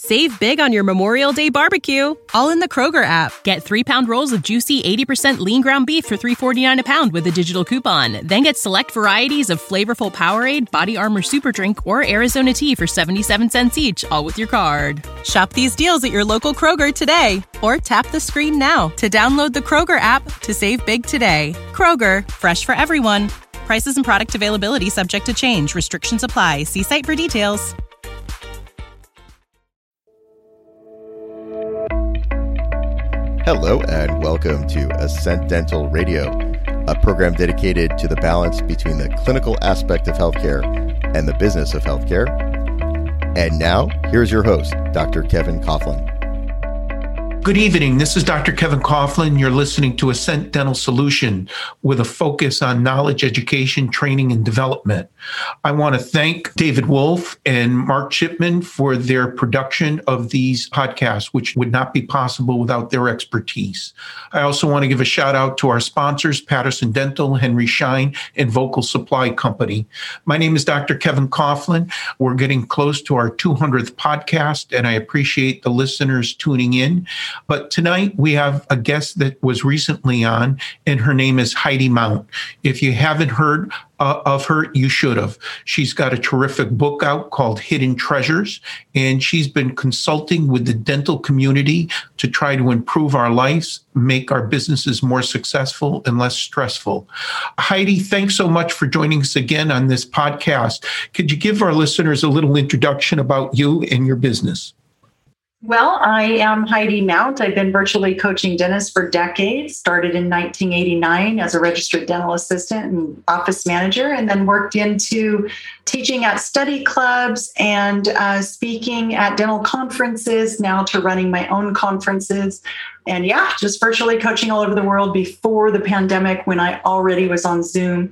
Save big on your Memorial Day barbecue, all in the Kroger app. Get 3-pound rolls of juicy 80% lean ground beef for $3.49 a pound with a digital coupon. Then get select varieties of flavorful Powerade, Body Armor Super Drink, or Arizona tea for 77 cents each, all with your card. Shop these deals at your local Kroger today, or tap the screen now to download the Kroger app to save big today. Kroger, fresh for everyone. Prices and product availability subject to change. Restrictions apply. See site for details. Hello and welcome to Ascent Dental Radio, a program dedicated to the balance between the clinical aspect of healthcare and the business of healthcare. And now, here's your host, Dr. Kevin Coughlin. Good evening. This is Dr. Kevin Coughlin. You're listening to Ascent Dental Solution with a focus on knowledge, education, training, and development. I want to thank David Wolf and Mark Chipman for their production of these podcasts, which would not be possible without their expertise. I also want to give a shout out to our sponsors, Patterson Dental, Henry Schein, and Vocal Supply Company. My name is Dr. Kevin Coughlin. We're getting close to our 200th podcast, and I appreciate the listeners tuning in. But tonight we have a guest that was recently on, and her name is Heidi Mount. If you haven't heard of her, you should have. She's got a terrific book out called Hidden Treasures, and she's been consulting with the dental community to try to improve our lives, make our businesses more successful and less stressful. Heidi, thanks so much for joining us again on this podcast. Could you give our listeners a little introduction about you and your business? Well, I am Heidi Mount. I've been virtually coaching dentists for decades, started in 1989 as a registered dental assistant and office manager, and then worked into teaching at study clubs and speaking at dental conferences, now to running my own conferences. And yeah, just virtually coaching all over the world before the pandemic, when I already was on Zoom,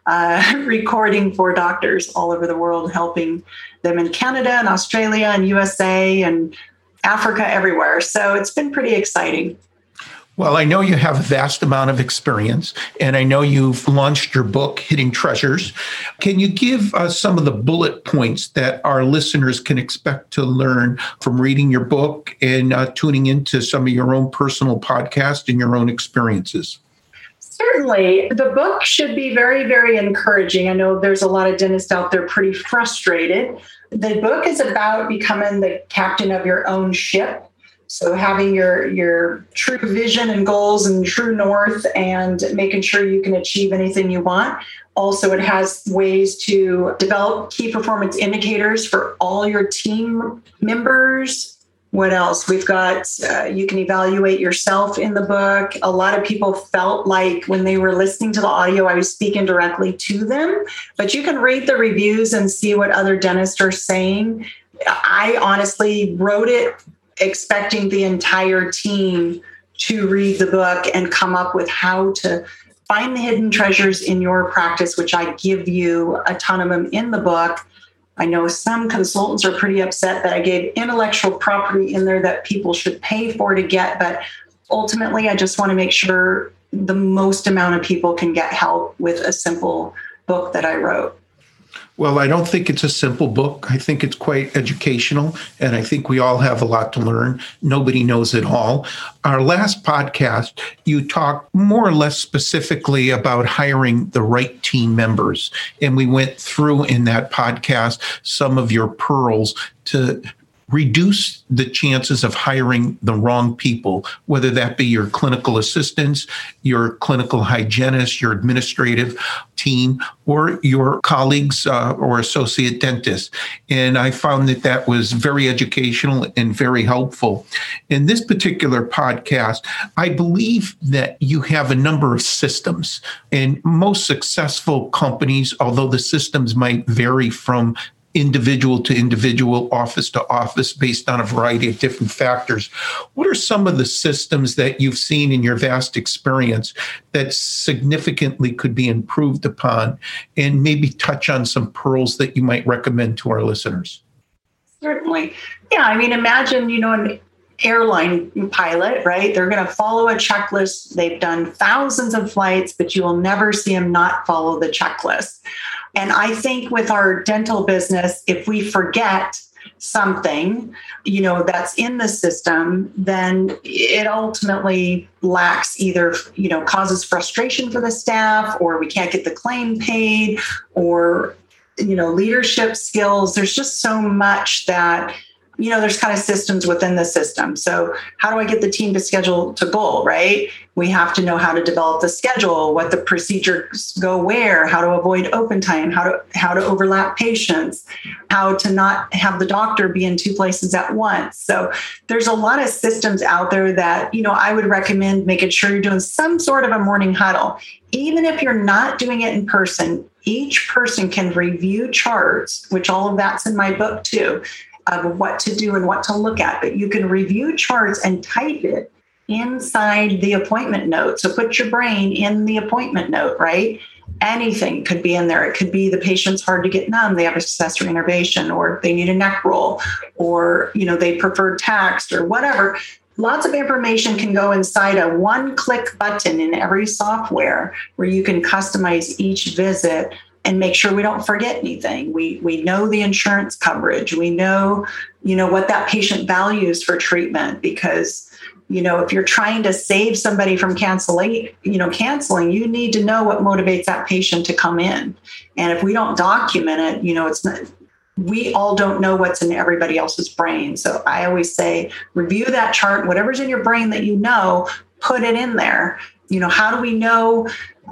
recording for doctors all over the world, helping them in Canada and Australia and USA and Africa, everywhere. So it's been pretty exciting. Well, I know you have a vast amount of experience, and I know you've launched your book, Hidden Treasures. Can you give us some of the bullet points that our listeners can expect to learn from reading your book and tuning into some of your own personal podcast and your own experiences? Certainly. The book should be very, very encouraging. I know there's a lot of dentists out there pretty frustrated. The book is about becoming the captain of your own ship. So having your true vision and goals and true north and making sure you can achieve anything you want. Also, it has ways to develop key performance indicators for all your team members. What else? We've got, you can evaluate yourself in the book. A lot of people felt like when they were listening to the audio, I was speaking directly to them, but you can read the reviews and see what other dentists are saying. I honestly wrote it expecting the entire team to read the book and come up with how to find the hidden treasures in your practice, which I give you a ton of them in the book. I know some consultants are pretty upset that I gave intellectual property in there that people should pay for to get, but ultimately I just want to make sure the most amount of people can get help with a simple book that I wrote. Well, I don't think it's a simple book. I think it's quite educational, and I think we all have a lot to learn. Nobody knows it all. Our last podcast, you talked more or less specifically about hiring the right team members, and we went through in that podcast some of your pearls to reduce the chances of hiring the wrong people, whether that be your clinical assistants, your clinical hygienist, your administrative team, or your colleagues or associate dentists. And I found that that was very educational and very helpful. In this particular podcast, I believe that you have a number of systems, and most successful companies, although the systems might vary from individual to individual, office to office, based on a variety of different factors. What are some of the systems that you've seen in your vast experience that significantly could be improved upon, and maybe touch on some pearls that you might recommend to our listeners? Certainly. Yeah, I mean, imagine, an airline pilot, right? They're going to follow a checklist. They've done thousands of flights, but you will never see them not follow the checklist. And I think with our dental business, if we forget something, that's in the system, then it ultimately lacks either, causes frustration for the staff, or we can't get the claim paid, or, leadership skills. There's just so much that, there's kind of systems within the system. So how do I get the team to schedule to goal, right? We have to know how to develop the schedule, what the procedures go where, how to avoid open time, how to overlap patients, how to not have the doctor be in two places at once. So there's a lot of systems out there that, I would recommend making sure you're doing some sort of a morning huddle. Even if you're not doing it in person, each person can review charts, which all of that's in my book too, of what to do and what to look at. But you can review charts and type it inside the appointment note. So put your brain in the appointment note, right? Anything could be in there. It could be the patient's hard to get numb, they have accessory innervation, or they need a neck roll, or, they prefer text or whatever. Lots of information can go inside a one-click button in every software where you can customize each visit and make sure we don't forget anything. We know the insurance coverage. We know, what that patient values for treatment, because, if you're trying to save somebody from canceling, you need to know what motivates that patient to come in. And if we don't document it, it's not, we all don't know what's in everybody else's brain. So I always say, review that chart, whatever's in your brain that put it in there. How do we know?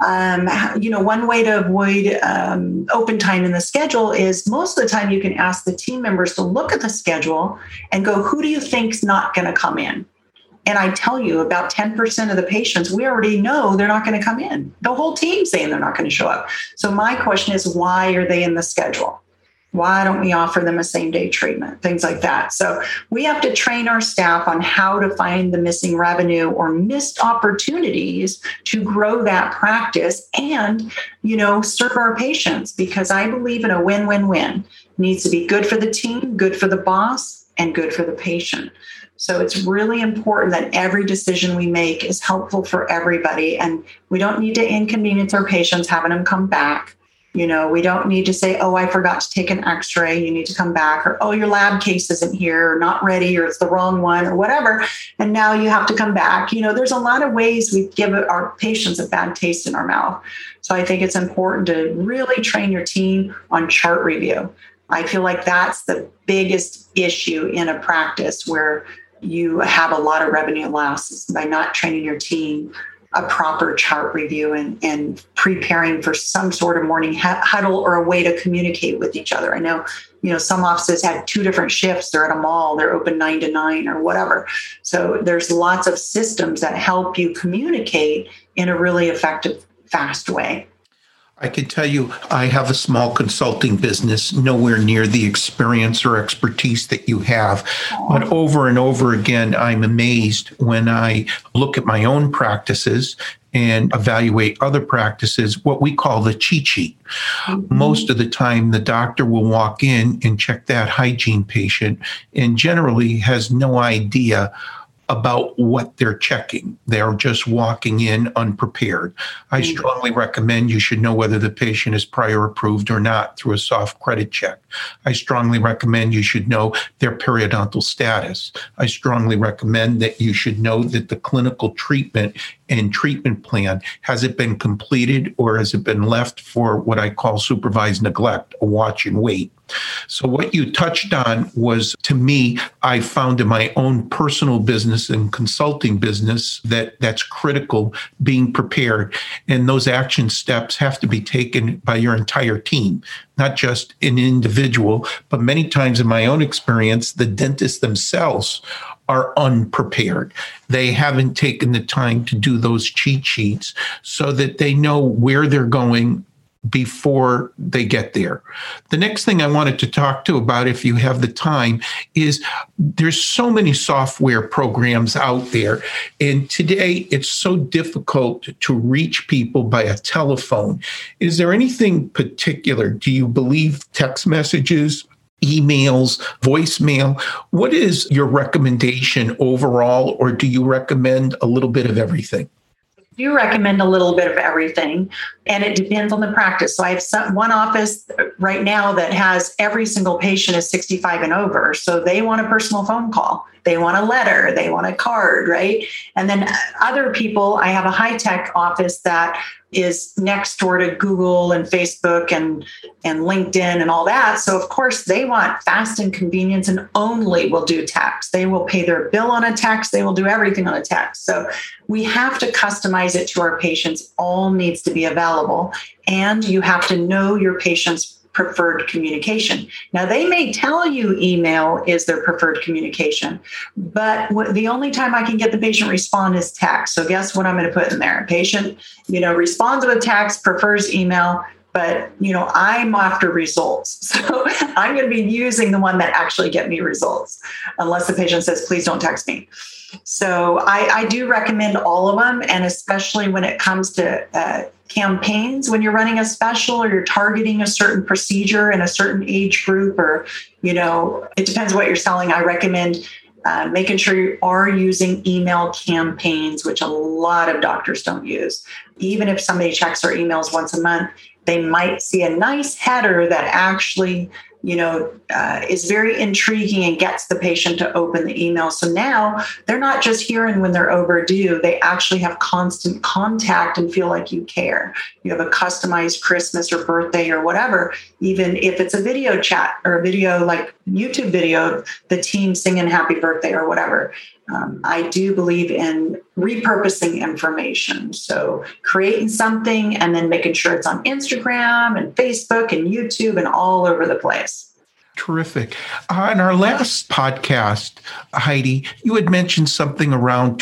One way to avoid open time in the schedule is most of the time you can ask the team members to look at the schedule and go, who do you think's not going to come in? And I tell you, about 10% of the patients, we already know they're not going to come in. The whole team's saying they're not going to show up. So my question is, why are they in the schedule? Why don't we offer them a same-day treatment? Things like that. So we have to train our staff on how to find the missing revenue or missed opportunities to grow that practice and, serve our patients, because I believe in a win-win-win. It needs to be good for the team, good for the boss, and good for the patient. So it's really important that every decision we make is helpful for everybody. And we don't need to inconvenience our patients having them come back. We don't need to say, oh, I forgot to take an x-ray, you need to come back, or, oh, your lab case isn't here, or not ready, or it's the wrong one, or whatever, and now you have to come back. There's a lot of ways we give our patients a bad taste in our mouth. So I think it's important to really train your team on chart review. I feel like that's the biggest issue in a practice where you have a lot of revenue losses by not training your team a proper chart review and preparing for some sort of morning huddle or a way to communicate with each other. I know, some offices had 2 different shifts. They're at a mall, they're open 9 to 9 or whatever. So there's lots of systems that help you communicate in a really effective, fast way. I can tell you, I have a small consulting business, nowhere near the experience or expertise that you have. But over and over again, I'm amazed when I look at my own practices and evaluate other practices, what we call the cheat sheet. Mm-hmm. Most of the time, the doctor will walk in and check that hygiene patient and generally has no idea about what they're checking. They're just walking in unprepared. I strongly recommend you should know whether the patient is prior approved or not through a soft credit check. I strongly recommend you should know their periodontal status. I strongly recommend that you should know that the clinical treatment and treatment plan, has it been completed or has it been left for what I call supervised neglect, a watch and wait? So what you touched on was, to me, I found in my own personal business and consulting business that's critical, being prepared. And those action steps have to be taken by your entire team, not just an individual, but many times in my own experience, the dentists themselves are unprepared. They haven't taken the time to do those cheat sheets so that they know where they're going before they get there. The next thing I wanted to talk to about, if you have the time, is there's so many software programs out there. And today it's so difficult to reach people by a telephone. Is there anything particular? Do you believe text messages, emails, voicemail? What is your recommendation overall, or do you recommend a little bit of everything? do recommend a little bit of everything, and it depends on the practice. So I have one office right now that has every single patient is 65 and over. So they want a personal phone call. They want a letter. They want a card, right? And then other people, I have a high-tech office that is next door to Google and Facebook and LinkedIn and all that. So of course they want fast and convenience and only will do text. They will pay their bill on a text. They will do everything on a text. So we have to customize it to our patients. All needs to be available. And you have to know your patient's preferred communication. Now, they may tell you email is their preferred communication, but the only time I can get the patient respond is text. So guess what I'm going to put in there? Patient, responds with text, prefers email, but, I'm after results. So I'm going to be using the one that actually get me results, unless the patient says, please don't text me. So I do recommend all of them. And especially when it comes to campaigns, when you're running a special or you're targeting a certain procedure in a certain age group, or, it depends what you're selling. I recommend making sure you are using email campaigns, which a lot of doctors don't use. Even if somebody checks their emails once a month, they might see a nice header that actually is very intriguing and gets the patient to open the email. So now they're not just hearing when they're overdue. They actually have constant contact and feel like you care. You have a customized Christmas or birthday or whatever, even if it's a video chat or a video like YouTube video, the team singing happy birthday or whatever. I do believe in repurposing information. So creating something and then making sure it's on Instagram and Facebook and YouTube and all over the place. Terrific. In our last podcast, Heidi, you had mentioned something around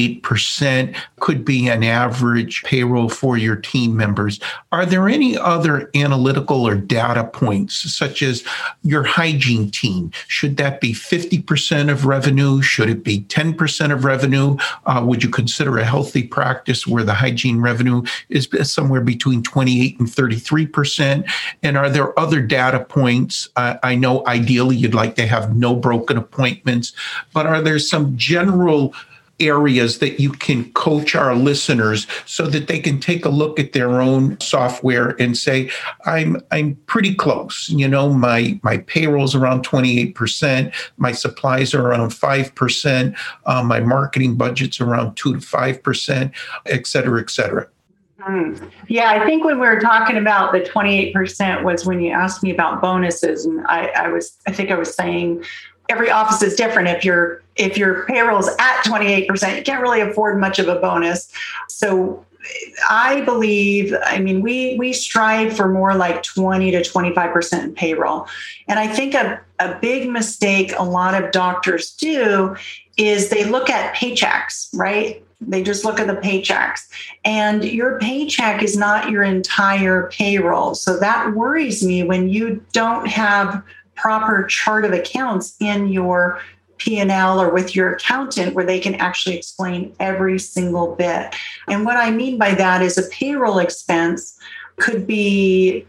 28% could be an average payroll for your team members. Are there any other analytical or data points, such as your hygiene team? Should that be 50% of revenue? Should it be 10% of revenue? Would you consider a healthy practice where the hygiene revenue is somewhere between 28 and 33%? And are there other data points? I know ideally you'd like to have no broken appointments, but are there some general areas that you can coach our listeners so that they can take a look at their own software and say, I'm pretty close. My payroll's around 28%, my supplies are around 5%, my marketing budget's around 2 to 5%, et cetera, et cetera. Yeah, I think when we were talking about the 28% was when you asked me about bonuses, and I think I was saying every office is different. If your payroll's at 28%, you can't really afford much of a bonus. So I believe, we strive for more like 20 to 25% in payroll. And I think a big mistake a lot of doctors do is they look at paychecks, right? They just look at the paychecks, and your paycheck is not your entire payroll. So that worries me when you don't have proper chart of accounts in your P&L or with your accountant where they can actually explain every single bit. And what I mean by that is a payroll expense could be,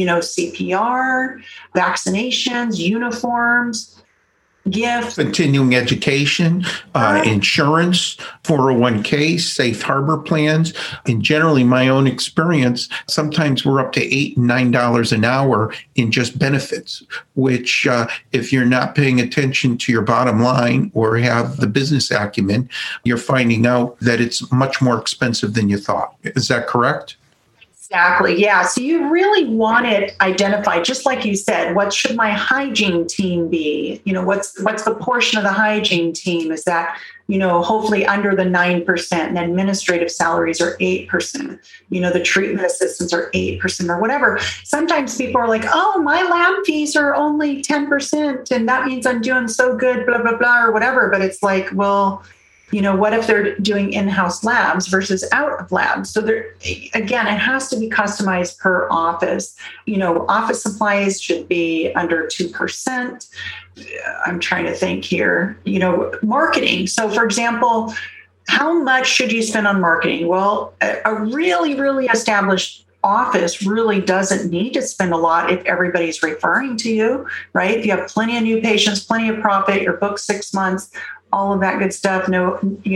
CPR, vaccinations, uniforms, gifts, continuing education, insurance, 401k, safe harbor plans. And generally, my own experience, sometimes we're up to $8 and $9 an hour in just benefits, which if you're not paying attention to your bottom line or have the business acumen, you're finding out that it's much more expensive than you thought. Is that correct? Exactly. Yeah. So you really want it identified, just like you said, what should my hygiene team be? What's the portion of the hygiene team? Is that, hopefully under the 9%, and administrative salaries are 8%. The treatment assistants are 8% or whatever. Sometimes people are like, oh, my lab fees are only 10%. And that means I'm doing so good, blah, blah, blah, or whatever. But it's like, well, what if they're doing in-house labs versus out of labs? So again, it has to be customized per office. Office supplies should be under 2%. I'm trying to think here, marketing. So for example, how much should you spend on marketing? Well, a really, really established office really doesn't need to spend a lot if everybody's referring to you, right? If you have plenty of new patients, plenty of profit, you're booked 6 months, all of that good stuff. No,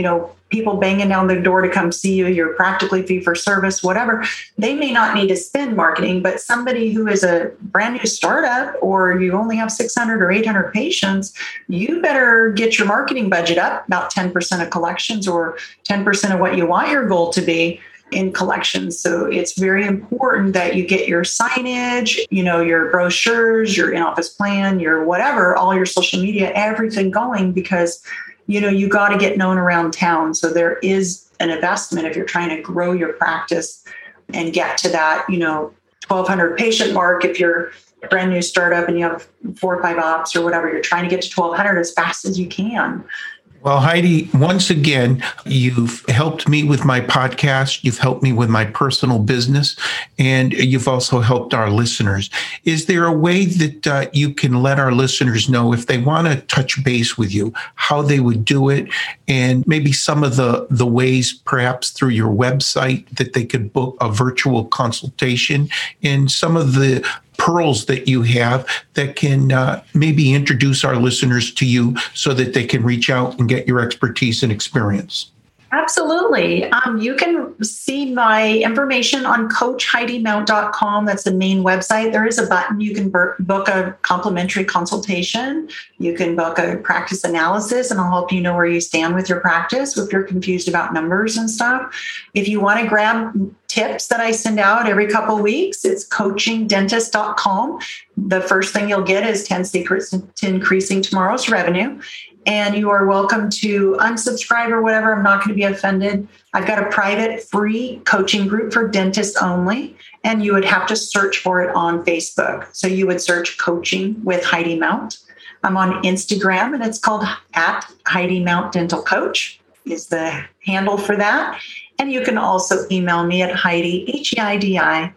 people banging down their door to come see you, you're practically fee for service, whatever. They may not need to spend marketing, but somebody who is a brand new startup, or you only have 600 or 800 patients, you better get your marketing budget up about 10% of collections, or 10% of what you want your goal to be in collections. So it's very important that you get your signage, your brochures, your in-office plan, your whatever, all your social media, everything going, because, you got to get known around town. So there is an investment if you're trying to grow your practice and get to that, 1,200 patient mark. If you're a brand new startup and you have 4 or 5 ops or whatever, you're trying to get to 1,200 as fast as you can. Well, Heidi, once again, you've helped me with my podcast. You've helped me with my personal business, and you've also helped our listeners. Is there a way that you can let our listeners know, if they want to touch base with you, how they would do it, and maybe some of the ways, perhaps through your website, that they could book a virtual consultation, and some of the pearls that you have that can maybe introduce our listeners to you so that they can reach out and get your expertise and experience? Absolutely. You can see my information on CoachHeidiMount.com. That's the main website. There is a button. You can book a complimentary consultation. You can book a practice analysis, and I'll help you know where you stand with your practice if you're confused about numbers and stuff. If you want to grab tips that I send out every couple of weeks, it's coachingdentist.com. The first thing you'll get is 10 secrets to increasing tomorrow's revenue. And you are welcome to unsubscribe or whatever. I'm not going to be offended. I've got a private free coaching group for dentists only, and you would have to search for it on Facebook. So you would search Coaching with Heidi Mount. I'm on Instagram, and it's called @HeidiMountDentalCoach is the handle for that. And you can also email me at Heidi, Heidi,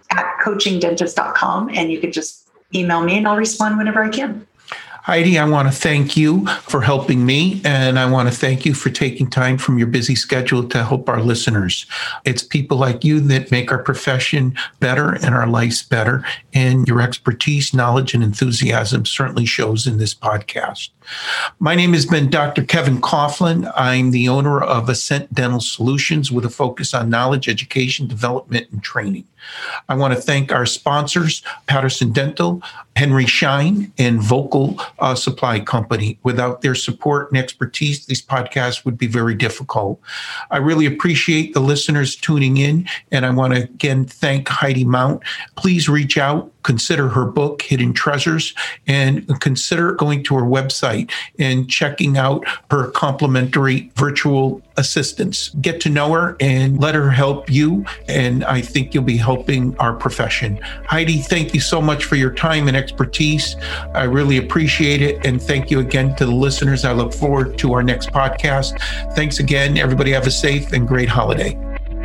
@coachingdentist.com. And you can just email me and I'll respond whenever I can. Heidi, I want to thank you for helping me, and I want to thank you for taking time from your busy schedule to help our listeners. It's people like you that make our profession better and our lives better, and your expertise, knowledge, and enthusiasm certainly shows in this podcast. My name has been Dr. Kevin Coughlin. I'm the owner of Ascent Dental Solutions with a focus on knowledge, education, development, and training. I want to thank our sponsors, Patterson Dental, Henry Schein, and Vocal Supply Company. Without their support and expertise, these podcasts would be very difficult. I really appreciate the listeners tuning in, and I want to again thank Heidi Mount. Please reach out, consider her book, Hidden Treasures, and consider going to her website and checking out her complimentary virtual assistants. Get to know her and let her help you, and I think you'll be helping our profession. Heidi, thank you so much for your time and expertise. I really appreciate it, and thank you again to the listeners. I look forward to our next podcast. Thanks again. Everybody have a safe and great holiday.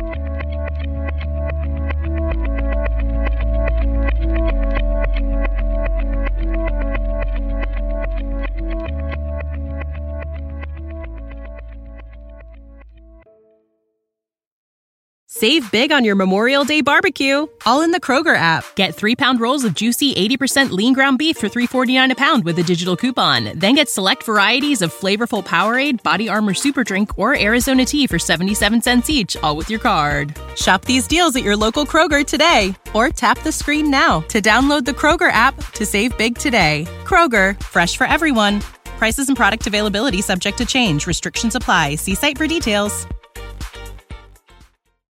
Save big on your Memorial Day barbecue, all in the Kroger app. Get 3-pound rolls of juicy 80% lean ground beef for $3.49 a pound with a digital coupon. Then get select varieties of flavorful Powerade, Body Armor Super Drink, or Arizona tea for 77 cents each, all with your card. Shop these deals at your local Kroger today, or tap the screen now to download the Kroger app to save big today. Kroger, fresh for everyone. Prices and product availability subject to change. Restrictions apply. See site for details.